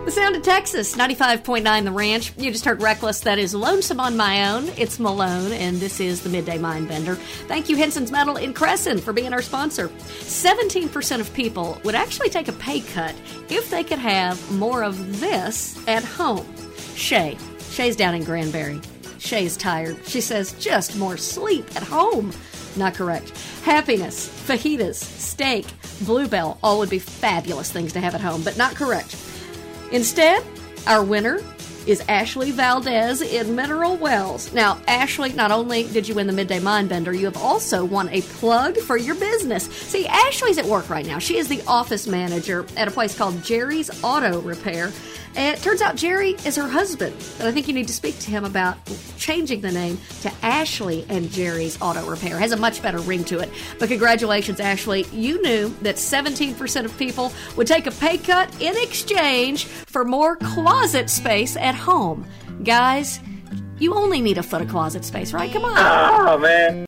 The sound of Texas, 95.9 The Ranch. You just heard Reckless. That is Lonesome on My Own. It's Malone, and this is the Midday Mindbender. Thank you, Henson's Metal in Crescent, for being our sponsor. 17% of people would actually take a pay cut if they could have more of this at home. Shay's down in Granbury. Shay's tired. She says, just more sleep at home. Not correct. Happiness, fajitas, steak, Bluebell, all would be fabulous things to have at home, but not correct. Instead, our winner is Ashley Valdez in Mineral Wells. Now, Ashley, not only did you win the Midday Mindbender, you have also won a plug for your business. See, Ashley's at work right now. She is the office manager at a place called Jerry's Auto Repair. And it turns out Jerry is her husband. But I think you need to speak to him about changing the name to Ashley and Jerry's Auto Repair. It has a much better ring to it. But congratulations, Ashley. You knew that 17% of people would take a pay cut in exchange for more closet space at home. Guys, you only need a foot of closet space, right? Come on. Oh, man.